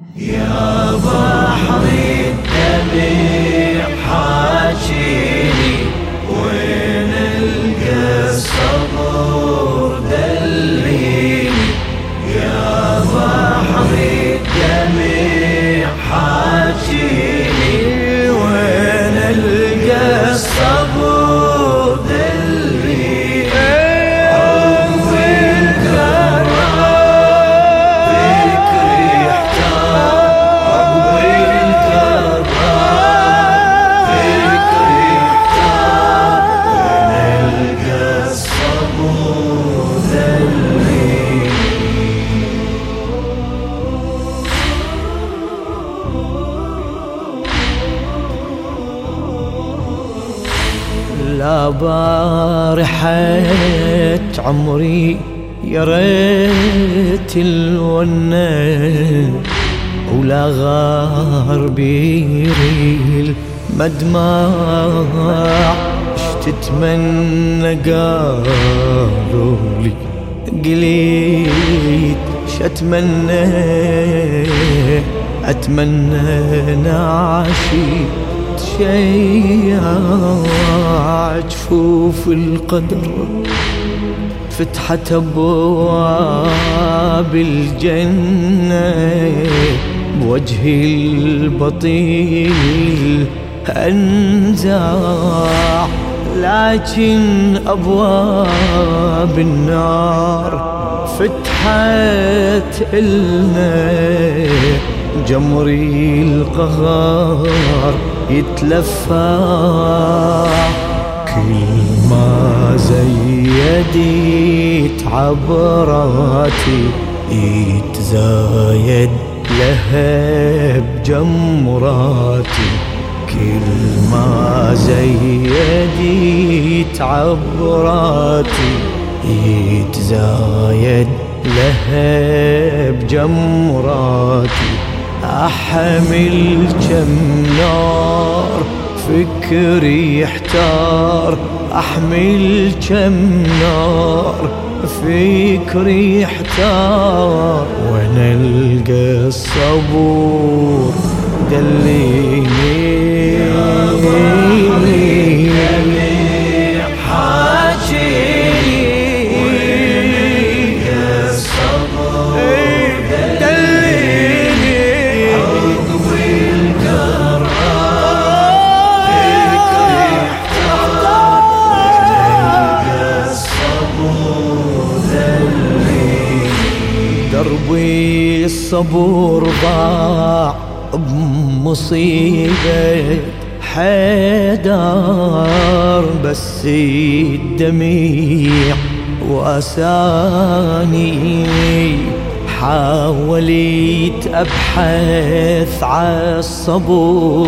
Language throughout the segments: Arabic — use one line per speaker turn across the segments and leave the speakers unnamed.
يا بحر الدمع حاجيني، وين القى الصبر دليني. يا بحر الدمع حاجيني، وين القى الصبر دليني. لا بارحة عمري يا ريت الونة، ولا غار بيري المدمع. تتمنى قالوا لي قليت شتمنى، أتمنى نعشي تشيع جفوف القدر، فتحت أبواب الجنة بوجهي البطيل أنزع. لكن أبواب النار فتحت إلنا، جمري القهار يتلفع. كل ما زيدت عبراتي يتزايد لهب جمراتي. كل ما زيدت عبراتي يتزايد لهب جمراتي. أحمل كم نار فكري يحتار، أحمل كم نار فكري يحتار. وانا القى الصبور دليني. دربي الصبور ضاع بمصيبة حيدار، بس الدميع وأساني. حاولت أبحث عالصبور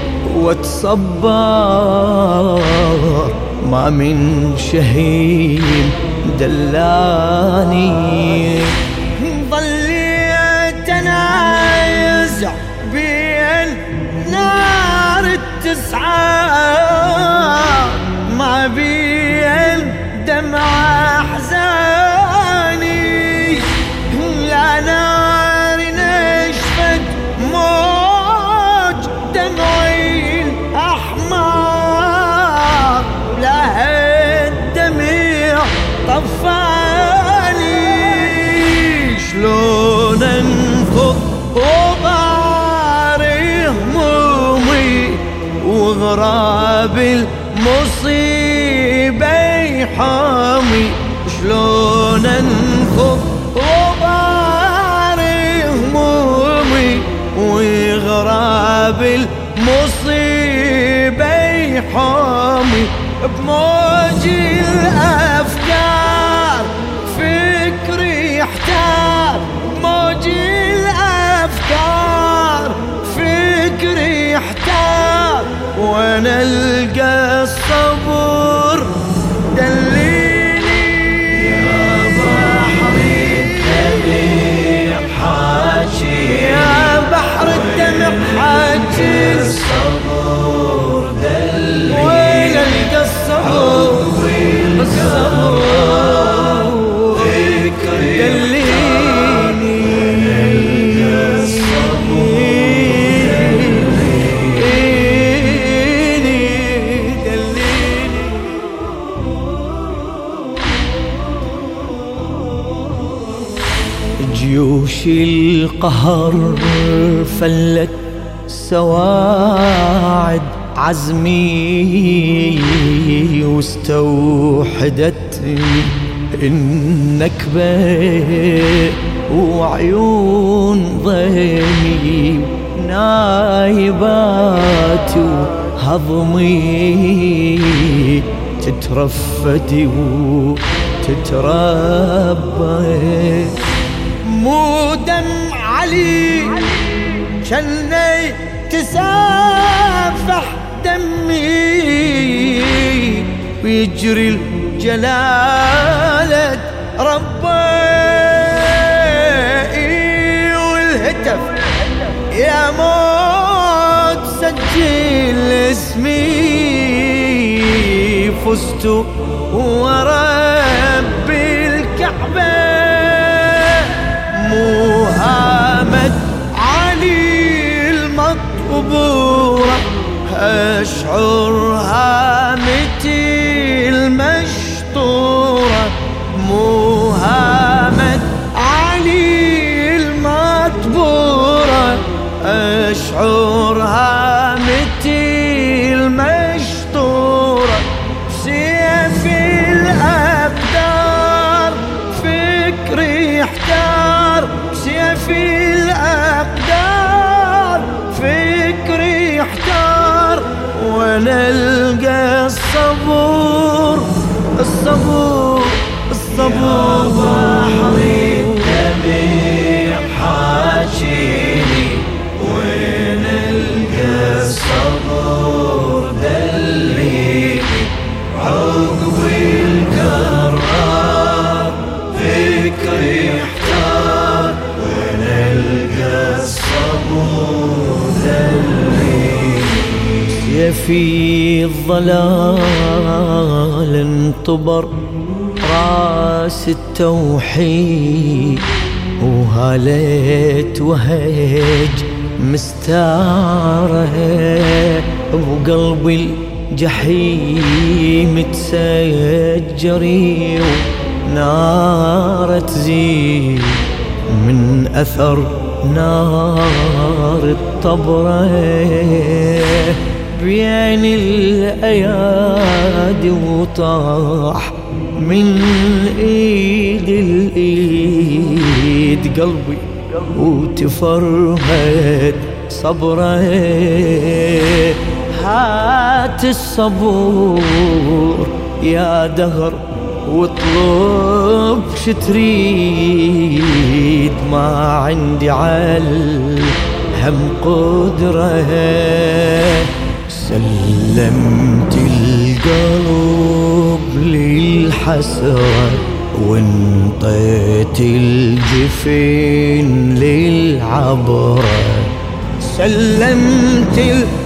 واتصبر، ما من شهيد دلاني. ظليت انازع بين نار التسعة، ما بين دمع احزاني. يا نار نشفت موج دمعي الاحمر، لها الدمع طفاني. شلون انفض وباري همومي، وغراب المصيبة يحامي. شلون انفض وباري همومي، وغراب المصيبة يحامي. بموج الأفكار فكري يحتار، موج الأفكار فكري يحتار. وانا القى الصبر دليني. يا بحر الدمع حاجي، يا بحر الدمع حاجي، الصبر دليني. وين القى الصبر جيوش القهر فلت سواعد عزمي واستوحدت النكبة وعيون ضيمي نايبات وهضمي تترفد وتتربى مو دم علي جني تسافح دمي ويجري الجلالة ربي والهتف يا موت سجل اسمي فزت ورب الكعبة مهامة علي المطبورة أشعر هامتي المشطورة مهامة علي المطبورة أشعر هامتي المشطورة سيف الأقدار فكري احتار سيف الأقدار فكري احتار وانا القى الصبور الصبور الصبور بحري الدمع حاشيني وين القى الصبور دليني عقب الكرار فكري احتار وين القى الصبور دليني في الظلال انطبر راس التوحيد وهاليت وهج مستاره وقلبي الجحيم تسجري ونار تزيد من أثر نار الطبرة بين الأيادي وطاح من ايد الايد قلبي وتفرهد صبره هات الصبور يا دهر واطلب شتريد ما عندي عالهم قدره سلمت القلب للحسرة وانطيت الجفين للعبرة سلمت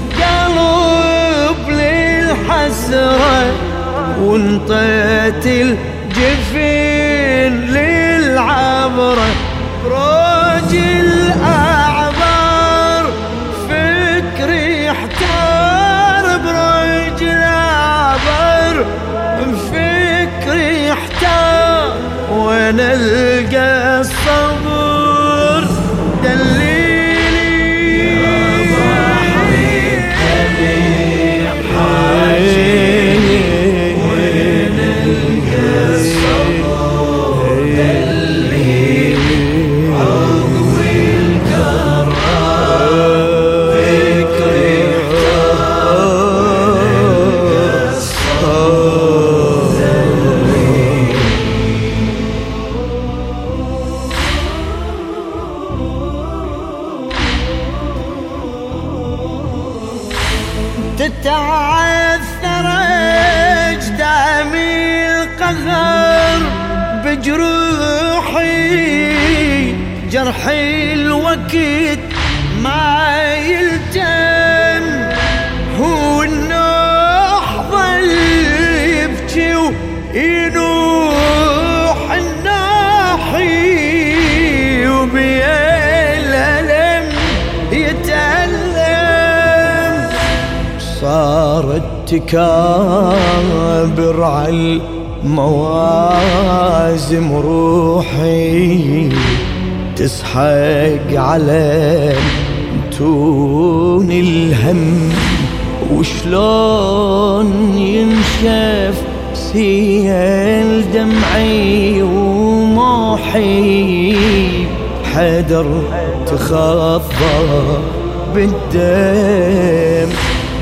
القلب للحسرة وانطيت الجفين للعبرة بروج الأعبار فكري احتار بروج الأعبار فكري احتار وانا القى الصبر دليلي يا بحري الدمع حاشيني وين القى الصبر دليلي عقب الكرار فكري احتار الصبر دليلي تتعثر اجدامي القهر بجروحي جرحي الوقت ما يلتم هو النوح ظل يبكي وينوح الناحي وبالألم يتألم صارت تكابر على موازم روحي تسحق على تون الهم، وشلون ينشف سيل دمعي وموحي، حدر تخضر بالدم.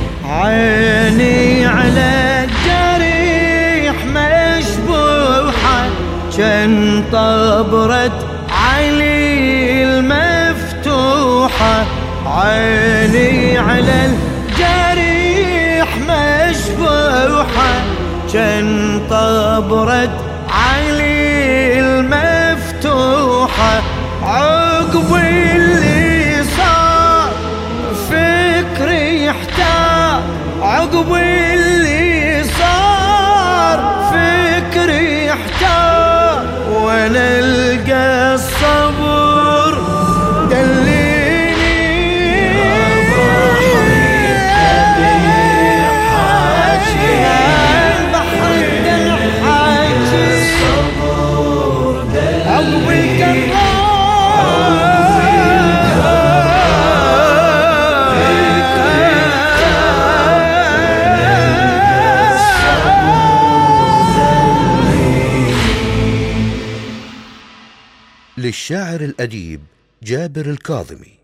عيني على الجريح مشبوحة جن طبرة علي المفتوحة. عيني على الجريح مشبوحة جن طبرة علي المفتوحة. عقب اللي صار فكري يحتار، عقب اللي صار فكري يحتار، وانا القى الصبر دليني. بحر الدمع حاجي عقب القرار.
للشاعر الأديب جابر الكاظمي.